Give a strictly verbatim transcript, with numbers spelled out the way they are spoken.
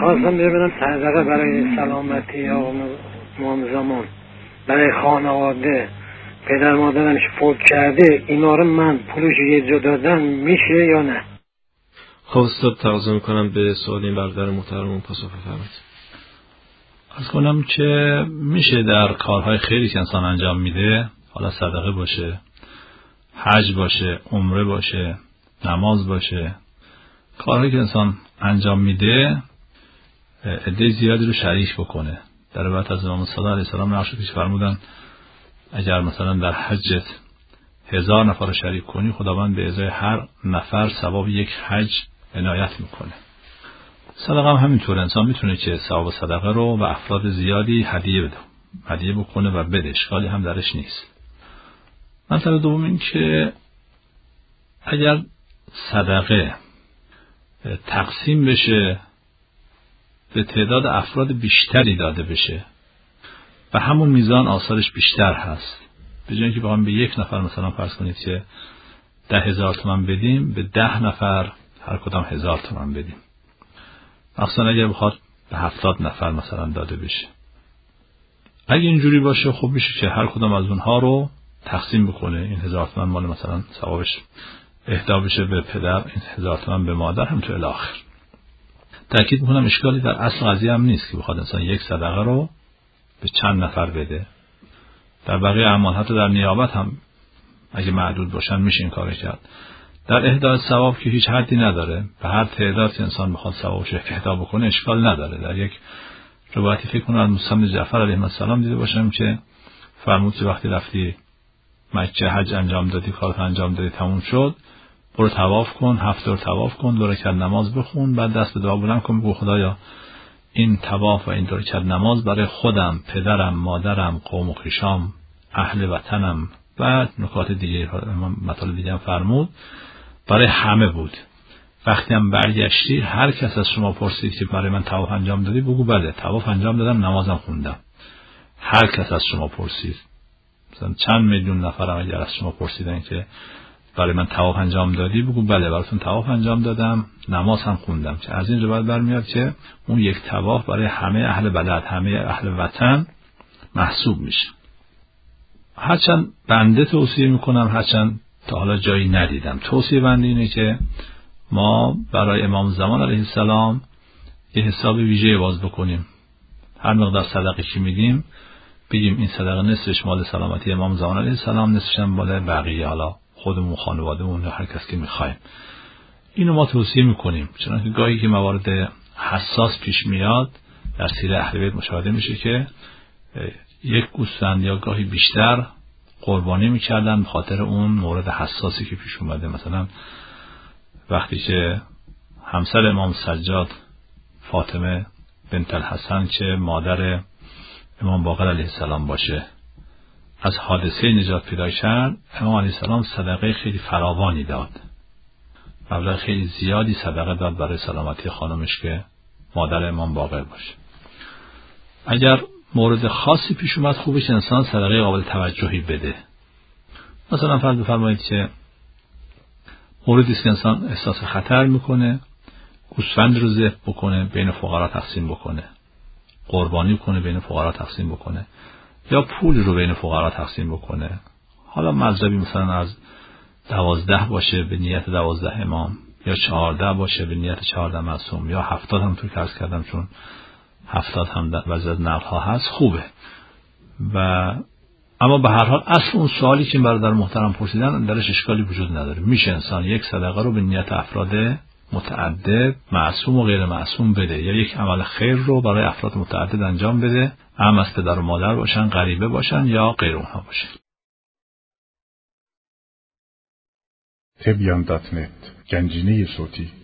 میخواستم ببینم صدقه برای سلامتی یا امام زمان برای خانواده پدر مادرمش فوت کرده، اینا رو من پولش یه جا دادم میشه یا نه؟ خب استاد تقاضا میکنم به سوال این برادر محترم پاسخ بفرمایید. از کنم که میشه در کارهای خیری که انسان انجام میده، حالا صدقه باشه، حج باشه، عمره باشه، نماز باشه، کارهایی که انسان انجام میده عده زیادی رو شریک بکنه. در روایت از امام صادق علیه السلام نقش پیش فرمودن اگر مثلا در حجت هزار نفر رو شریک کنی، خداوند به ازای هر نفر ثواب یک حج عنایت میکنه. صدقه هم همینطور، انسان میتونه که ثواب صدقه رو به افراد زیادی هدیه بده، هدیه بکنه و بده، اشکالی هم درش نیست. مثلا دوم این که اگر صدقه تقسیم بشه به تعداد افراد بیشتری داده بشه و همون میزان آثارش بیشتر هست، به جای اینکه بخوایم به یک نفر مثلا فرض کنید که ده هزار تومان بدیم، به ده نفر هر کدام هزار تومان بدیم. مثلا اگر بخواد به هفتاد نفر مثلا داده بشه، اگه اینجوری باشه خب میشه که هر کدام از اونها رو تقسیم بکنه، این هزار تومان مال مثلا ثوابش اهدا بشه به پدر، این هزار تومان به مادر، هم تو الاخر. تأکید میکنم اشکالی در اصل قضیه هم نیست که بخواد انسان یک صدقه رو به چند نفر بده. در بقیه اعمال حتی در نیابت هم اگه معدود باشن میشه این کارو کرد. در اهدای ثواب که هیچ حدی نداره، به هر تعداد که انسان بخواد ثوابش اهدا بکنه اشکال نداره. در یک روایتی فکر کنم از موسی بن جعفر علیه السلام دیده باشم که فرمود که وقتی رفتی مکه حج انجام دادی، کارت انجام دادی، تموم شد، برو طواف کن، هفت دور طواف کن، دو رکعت نماز بخون، بعد دست به دعا بلند کن، بگو خدایا این طواف و این دو رکعت نماز برای خودم، پدرم، مادرم، قوم و خویشام، اهل وطنم و نکات دیگه، مطالب دیگه هم فرمود، برای همه بود. وقتی هم برگشتی هر کس از شما پرسید که برای من طواف انجام دادی، بگو بله طواف انجام دادم، نمازم خوندم. هر کس از شما پرسید، مثلا چند میلیون نفر اگر از شما پرسیدن که برای من طواف انجام دادی، بگو بله براتون طواف انجام دادم، نماز هم خوندم. که از این روایت برمیاد که اون یک طواف برای همه اهل بلد، همه اهل وطن محسوب میشه. هرچند بنده توصیه میکنم، هرچند تا حالا جایی ندیدم، توصیه بنده اینه که ما برای امام زمان علیه السلام یه حساب ویژه باز بکنیم. هر مقدار صدقه که میدیم بگیم این صدقه نصفش مال سلامتی امام زمان علیه السلام، نصفش هم مال بقیه، حالا خودمون، خانوادهمون یا هر کسی که میخوایم. اینو ما توصیه میکنیم، چون گاهی که موارد حساس پیش میاد در سیر اهل بیت مشاهده میشه که یک گوسفند یا گاهی بیشتر قربانی میکردن به خاطر اون مورد حساسی که پیش اومده. مثلا وقتی که همسر امام سجاد فاطمه بنت الحسن که مادر امام باقر علیه السلام باشه از حادثه نجات پیدا کرد، امام علیه السلام صدقه خیلی فراوانی داد، مبلغ خیلی زیادی صدقه داد برای سلامتی خانمش که مادر امام باقر باشه. اگر مورد خاصی پیش اومد خوبش انسان صدقه قابل توجهی بده. مثلا فرض بفرمایید که موردی است که انسان احساس خطر میکنه، گوسفند رو ذبح بکنه بین فقرا تقسیم بکنه، قربانی کنه بین فقرا تقسیم بکنه، یا پول رو بین فقرا تقسیم بکنه. حالا مذهبی مثلا از دوازده باشه به نیت دوازده امام، یا چهارده باشه به نیت چهارده معصوم، یا هفتاد هم تو که عرض کردم چون هفتاد هم در بعضی از نقل ها هست خوبه. و اما به هر حال اصل اون سوالی که برادر محترم پرسیدن درش اشکالی وجود نداره. میشه انسان یک صدقه رو به نیت افراد متعدد، معصوم و غیر معصوم بده، یا یک عمل خیر رو برای افراد متعدد انجام بده، هم از پدر و مادر باشن، غریبه باشن یا غیر اونها باشن. تبیان دات نت، گنجینه صوتی.